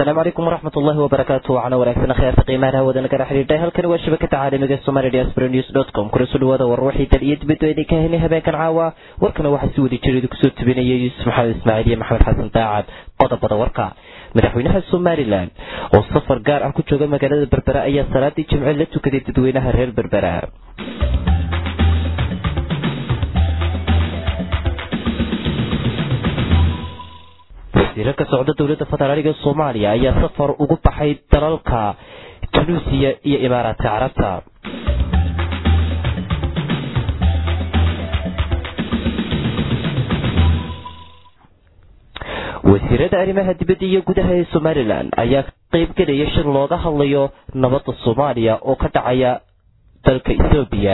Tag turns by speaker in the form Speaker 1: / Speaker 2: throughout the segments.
Speaker 1: السلام عليكم ورحمة الله وبركاته. وعنا ورحمة خير قيمانها ودنا كرحلي ده هل كان وشبكة عالمية الصومالي diasporanews.com كرسول وهذا والروحي تليد بدويني كهني هباك العاوة وركنا واحد سودي تريد كسود تبيني يوسف محمد إسماعيلية محمد حسن طاعد قضى ورقع مدحوينها الصومالي لان والصفر قار عن كتشوغا مقالة بربراء أي صلاة جمع لتو كدي تدوينها رير بربراء wasiirka socda dawladda federaalka Soomaaliya ayaa safar ugu baxay dalalka Tunisia iyo Imaaraadka Carabta. wasiirada arrimaha dibadda iyo gudaha ee Somaliland ayaa qayb galaya shir looga hadlayo nabadda Soomaaliya oo ka dhacaya dalka Itoobiya.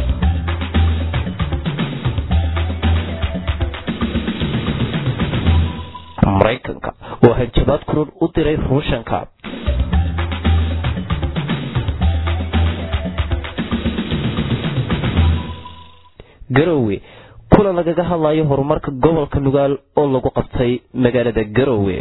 Speaker 1: mareykanka oo hanjabaad kulul u diray ruushanka garowe kulan lagaga hadlayo horumarka gobolka Nugaal oo lagu qabtay magaalada Garowe.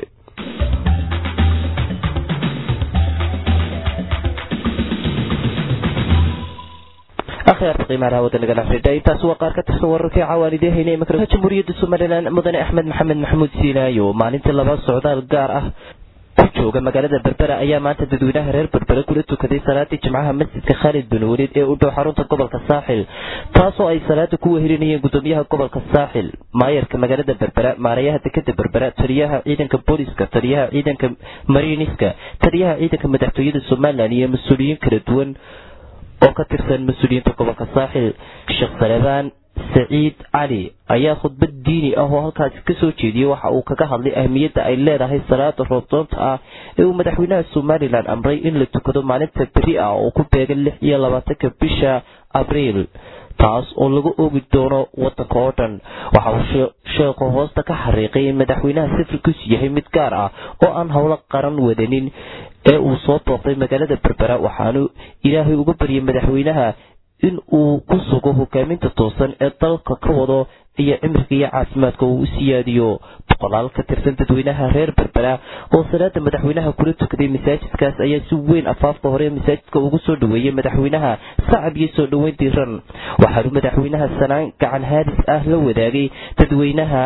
Speaker 1: أخير قيمة ودنا قال حريدة تسوى قارك تصور كعوالده هنا مكرة جمهورية الصوماليلاند مدن أحمد محمد محمود سينايو مالين تلباس سعودة القارة كوجو كما قالت بربرة أيام تدوينها رير بربرة كلتو كذي صلاة جمعها مسجد خالد بن وليد ودو حارون قبل كالساحل تاسو أي صلاة كوه هيرينية قدوميها قبل كالساحل ماير كما قالت بربرة ماريها تكتب بربرة تريها عيدا كبوليسكا تريها عيدا كمارينيسكا تريها عيدا كمدحتوية الصومالية مسؤولين كردون oo ka tirsan mas'uuliyiinta gobolka saaxil Sheekh Salabaan Saciid Ali ayaa khudbad diini ah oo halkaas ka soo jeediyay waxa uu kaga hadlay ahmiyadda ay leedahay salaada roobdoonta ah ee uu madaxweynaha Somaliland amray in la tukado maalinta bari ah oo ku beegan 26 bisha Abriil taas oo lagu oogi doono wadanka oo dhan. waxa uu sheekhu hoosta ka xariiqay in madaxweynaha safarkiisu yahay mid gaar ah oo aan hawlo qaran wadanin ee uu soo booqday magaalada Berbera waxaanu Ilaahay uga bariyay madaxweynaha in uu ku sugo hogaaminta toosan ee dalka ka wado iyo cimriga iyo caafimaadka uu siyaadiyo. boqolaal ka tirsan dadweynaha reer Berbera oo salaada madaxweynaha kula tukaday masaajidkaas ayaa si weyn afaafka hore masaajidka ugu soo dhaweeyay madaxweynaha sacab iyo soo dhaweyn diiran. waxaa madaxweynaha sanaan gacan haadis ah la wadaagay dadweynaha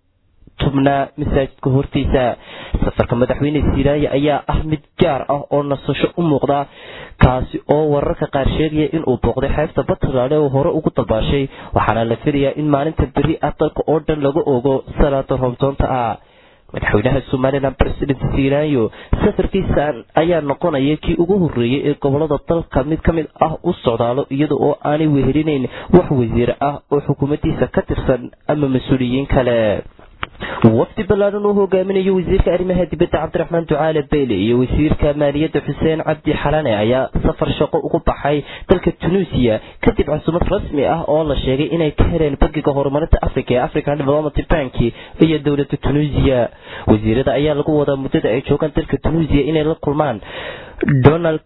Speaker 1: tubna masaajidka hortiisa. safarka madaxweyne Siiraaya ayaa ah mid gaar ah oo nasasho u muuqda kaasi oo wararka qaar sheegaya in uu booqday xeebta Batraale oo hore ugu dabaashay waxaana la filayaa in maalinta bari dalka oo dhan lagu oogo salaada roobdoonta ah. madaxweynaha Somaliland President Siiraaya safarkiisa ayaa noqonaya kii ugu horeeyay ee gobolada dalka mid kamid ah u socdaalo iyadoo oo aanay wehelinayn wax wasiir ah oo xukuumaddiisa ka tirsan ama mas'uuliyiin kale. wafdi ballaaran uu hogaaminayo wasiirka arrimaha dibadda Cabdiraxmaan Ducaale Beyle iyo wasiirka maaliyadda Xuseen Cabdi Xalane ayaa safar shaqo ugu baxay dalka Tunisia kadib casuumad rasmi ah oo la sheegay inay ka heleen bangiga horumarinta Afrika ee African Development Bank iyo dawladda Tunisia. wasiirada ayaa lagu wadaa muddada ay joogaan dalka Tunisia inay la kulmaan Donald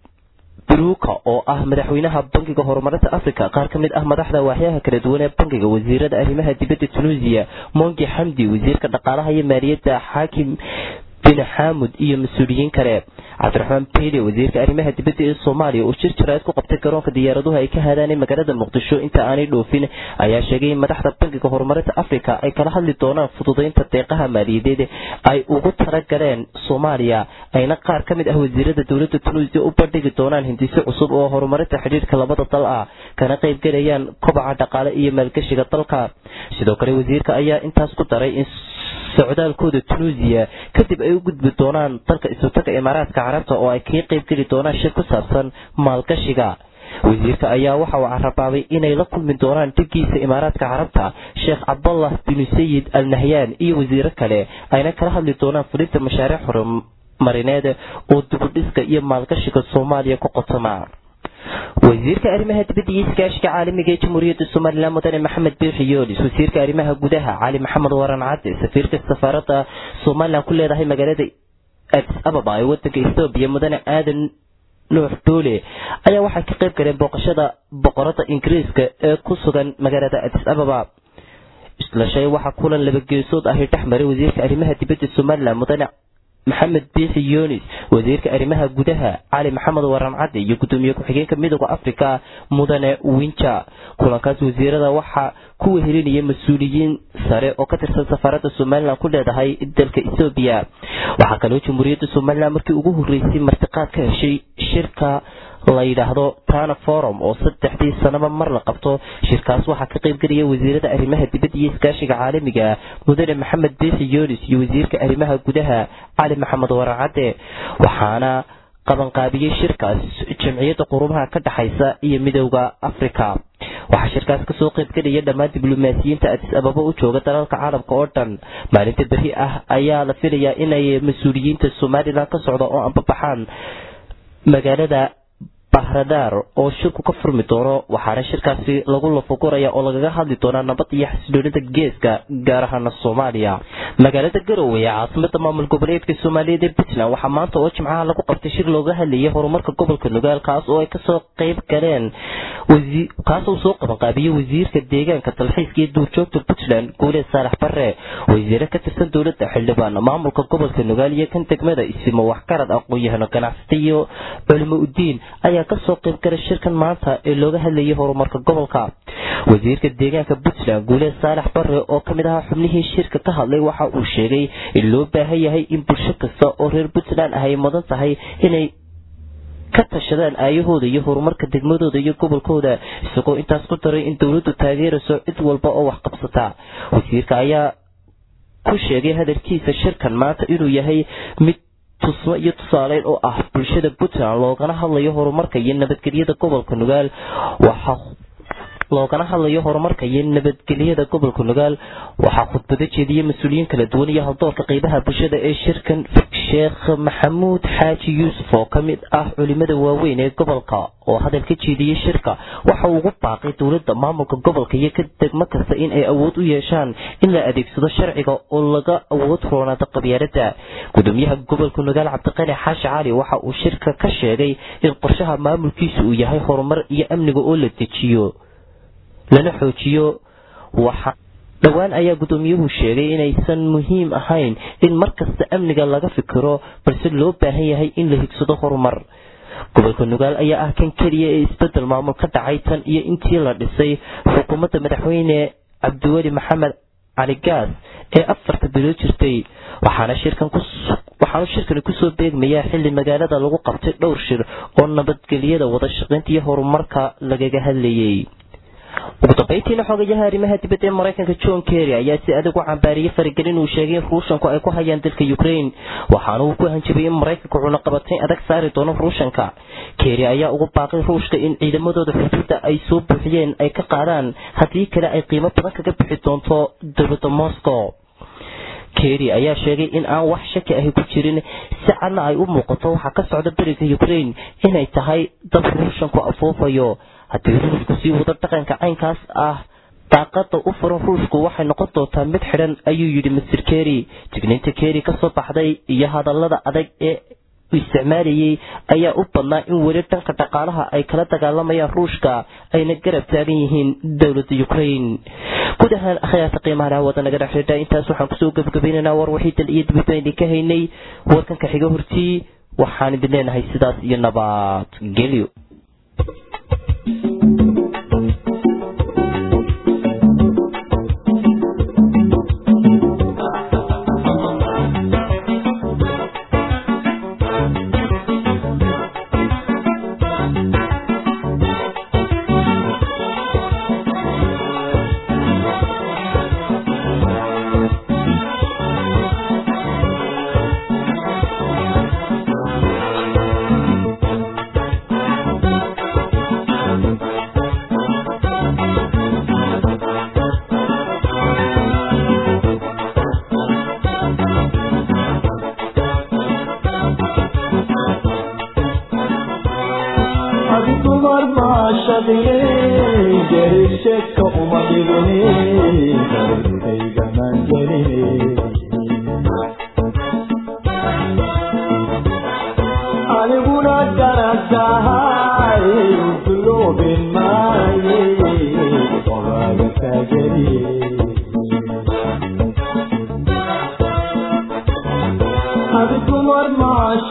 Speaker 1: Bruka oo ah madaxweynaha bangiga horumarinta Afrika qaar kamid ah madaxda waaxyaha kala duwan ee bangiga wasiirada arrimaha dibadda Tunisia Mongi Hamdi wasiirka dhaqaalaha iyo maaliyadda Hakim bin Hamud iyo mas'uuliyiin kale. Cabdiraxmaan Beyle wasiirka arrimaha dibadda ee Soomaaliya oo shirjiraad ku qabtay garoonka diyaaraduhu ay ka hadaan magaalada Muqdisho inta aanay dhoofin ayaa sheegay in madaxda bangiga horumarinta Afrika ay kala hadli doonaan fududeynta deeqaha maaliyadeed ay ugu talagaleen Soomaaliya ayna qaar kamid ah wasiirada dawladda Tunisia u bandhigi doonaan hindise cusub oo horumarinta xiriirka labada dal ah kana qayb galayaan kobaca dhaqaale iyo maalgashiga dalka. sidoo kale wasiirka ayaa intaas ku daray in socdaalkooda Tunisia kadib ay u gudbi doonaan dalka Isutaga Imaaraadka Carabta oo ay ka qayb gali doonaan shir ku saabsan maalgashiga. wasiirka ayaa waxa uu carabaabay inay la kulmi doonaan dhigiisa Imaaraadka Carabta Sheekh Abdullah bin Sayyid Al Nahyan iyo wasiiro kale ayna kala hadli doonaan fulinta mashaariic horumarineed oo dib u dhiska iyo maalgashiga Soomaaliya ku qotoma. wasiirka arrimaha dibadda iyo iskaashiga caalamiga ee Jamhuuriyadda Soomaaliland mudane Maxamed Biixi Yoolis wasiirka arrimaha gudaha Cali Maxamed Waran Cade safiirka safaaradda Soomaaliland ku leedahay magaalada Addis Ababa ee wadanka Itoobiya mudane Aadan Nuux Doole ayaa waxay ka qayb galeen booqashada boqorada Ingiriiska ee ku sugan magaalada Addis Ababa. isla shay waxa kulan laba geesood ah dhexmaray wasiirka arrimaha dibadda Soomaaliland mudane maxamed biixi yunis wasiirka arrimaha gudaha cali maxamed waran cadde iyo gudoomiye ku-xigeenka midowda afrika mudane winja kulankaas wasiirada waxaa ku wehelinaya mas-uuliyiin sare oo ka tirsan safaaradda somalilan ku leedahay dalka Itoobiya waxaa kaloo jamhuuriyadda somalilan markii ugu horeysay martiqaad ka heshay shirka la yiraahdo Tana Forum oo 3 sanaba mar la qabto shirkaas waxaa ka qayb galaya wasiirada arrimaha dibadda iyo iskaashiga caalamiga mudane maxamed biixi yunis iyo wasiirka arrimaha gudaha cali maxamed waran cadde waxaana qaban qaabiyay shirkaas jamciyadda qurumaha ka dhaxaysa iyo midowda Afrika waxaa shirkaas ka soo qayb galaya dhammaan diblomaasiyiinta Addis Ababa u jooga dalalka caalamka oo dhan maalinta bari ah ayaa la filayaa inay mas'uuliyiinta Soomaaliland ka socdo oo anbabaxaan magaalada Bahradar oo shirku ka furmi doono waxaana shirkaasi lagu lafaguraya oo lagaga hadli doona nabad iyo xasiloonida geeska gaar ahaan Soomaaliya magaalada Garowe ee caasimada maamul goboleedka Soomaaliyeed ee Puntland waxaa maanta oo Jimcaha lagu qabtay shir looga hadlayay horumarka gobolka Nugaal kaas oo ay ka soo qayb galeen kaasoo soo qaban qaabiyay wasiirka deegaanka talxiiska iyo duurjoogta Puntland Guule Saalax Barre wasiirka ka tirsan dowladda xildhibaan maamulka gobolka Nugaal iyo kan degmada Isimo wax karad aqoon-yahano ganacsato iyo culimo u diin ayaa ka soo qayb galay shirkan maanta ee looga hadlayay horumarka gobolka wasiirka deegaanka Puntland Guule Saalax Barre oo kamid ah xubnihii shirka ka hadlay waxa uu sheegay in loo baahan yahay in bulsho kasta oo reer Puntland ay mudan tahay inay ka tashadaan ayahooda iyo horumarka degmadooda iyo gobolkooda isagoo intaas ku daray in dawladdu taageerayso cid walba oo wax qabsata wasiirka ayaa ku sheegay hadalkiisa shirkan maanta inuu yahay mid tusmo iyo tusaaleyn oo ah bulshada Puntland loogana hadlayo horumarka iyo nabadgelyada gobolka Nugaal waxaa khudbado jeediyay mas'uuliyiin kala duwan iyo haldoorka qaybaha bulshada ee shirkan Sheekh Maxamuud Xaaji Yuusuf oo kamid ah culimada waaweyn ee gobolka oo hadal ka jeediyay shirka waxa uu ugu baaqay dowladda maamulka gobolka iyo ka degmo kasta in ay awood u yeeshaan in la adeegsado sharciga oo laga awood roonaado qabyaaladda gudoomiyaha gobolka Nugaal Cabdiqani Xaashi Cali waxa uu shirka ka sheegay in qorshaha maamulkiisu uu yahay horumar iyo amniga oo la dejiyo lana xoojiyo waxa dhawaan ayaa gudoomiyuhu sheegay inaysan muhiim ahayn in markasta amniga laga fikiro balse loo baahan yahay in la higsado horumar gobolka Nugaal ayaa ah kan kaliya ee isbedel maamul ka dhacay tan iyo intii la dhisay xukuumadda madaxweyne Cabdiweli Maxamed Cali Gaas ee 4 bilood jirtay waxaana shirkan ku soo beegmaya xilli magaalada lagu qabtay dhowr shir oo nabadgelyada wada shaqaynta iyo horumarka lagaga hadlayay ugu dambeyntiina xogayaha arrimaha dibadda ee Mareykanka John Kerry ayaa si adag u cambaariyay faragelin uu sheegay in Ruushku ay ku hayaan dalka Ukraine waxaana uu ku hanjabay in Mareykanku uu qabatay adag saari doono Ruushka Kerry ayaa ugu baaqay Ruushka in ciidamadooda xuduudda ay soo buuxiyeen ay ka qaadaan haddii kale ay qiimo badan kaga bixi doonto dowladda Moscow Kerry ayaa sheegay in aan wax shaki ah ku jirin si cadna ay u muuqato waxa ka socda bariga Ukraine inay tahay dab Ruushku afoofayo haddii Ruushku sii wada dhaqanka caynkaas ah daaqada u furan Ruushku waxay noqon doontaa mid xidhan ayuu yidhi Mr Kerry digniinta Kerry ka soo baxday iyo hadallada adag ee isticmaalayay ayaa u badnaa in weli dhanka dhaqaalaha ay kala dagaalamayaan Ruushka ayna garab taagan yihiin dowladda Ukraine guud ahaan akhyaarta qiimaha wadanaga dhexdeeda intaas waxaan kusoo gabagabaynaynaa war wixii dal iyo dibadda ka haynay warkanka xiga hortii waxaan idin leenahay sidaas iyo nabad gelyo
Speaker 2: I've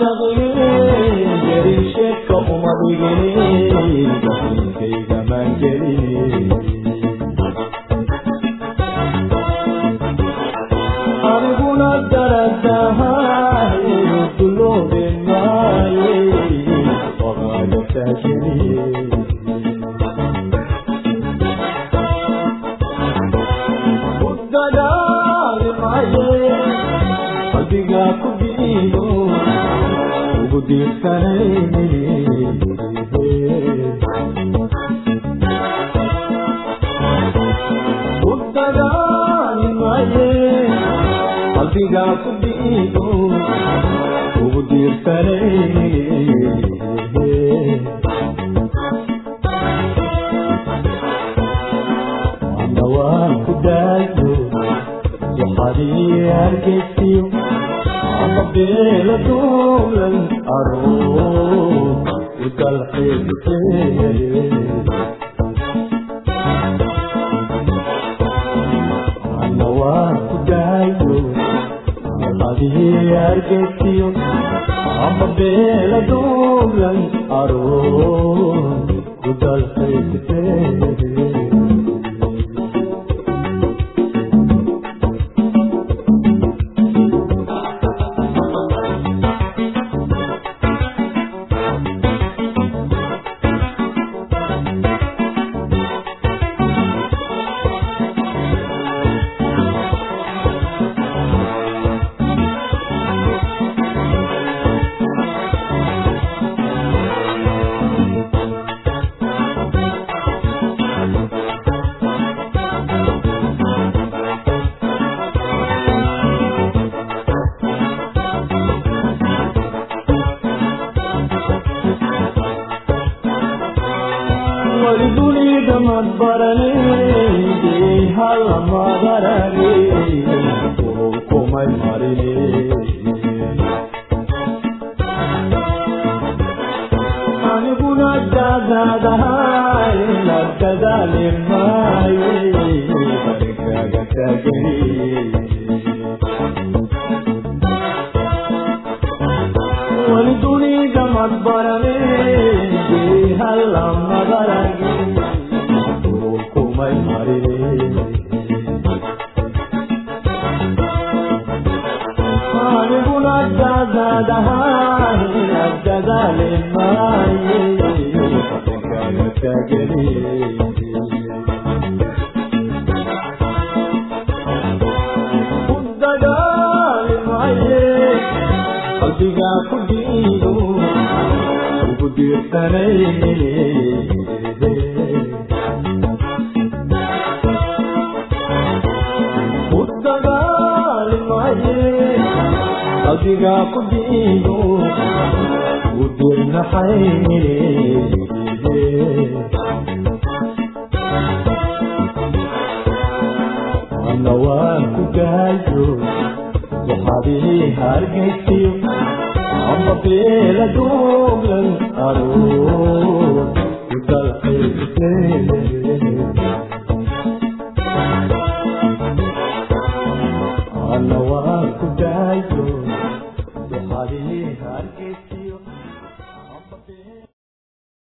Speaker 2: Alla waa ku daayo waxaad ii hargeysa